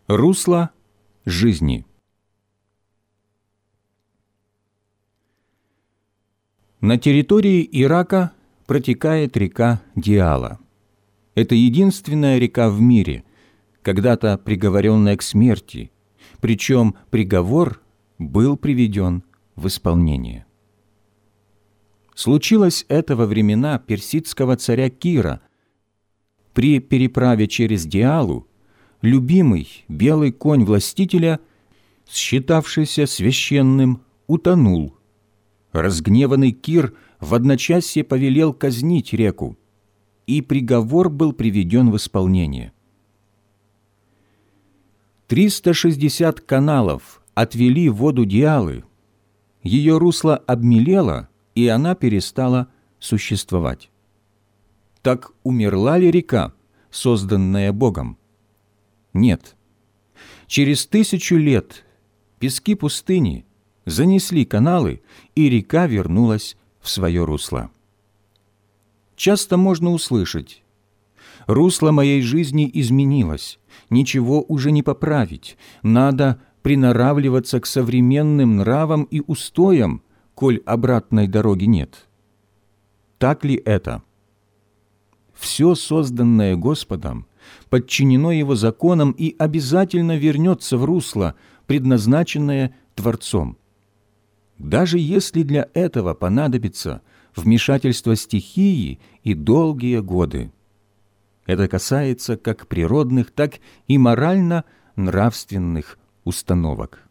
Русло жизни. На территории Ирака протекает река Диала. Это единственная река в мире, когда-то приговоренная к смерти, причем приговор был приведен в исполнение. Случилось это во времена персидского царя Кира. При переправе через Диалу любимый белый конь властителя, считавшийся священным, утонул. Разгневанный Кир в одночасье повелел казнить реку, и приговор был приведен в исполнение. 360 каналов отвели воду Диалы, ее русло обмелело, и она перестала существовать. Так умерла ли река, созданная Богом? Нет. Через 1000 лет пески пустыни занесли каналы, и река вернулась в свое русло. Часто можно услышать: «Русло моей жизни изменилось, ничего уже не поправить, надо приноравливаться к современным нравам и устоям, коль обратной дороги нет». Так ли это? Все созданное Господом подчинено Его законам и обязательно вернется в русло, предназначенное Творцом. Даже если для этого понадобится вмешательство стихии и долгие годы. Это касается как природных, так и морально-нравственных установок.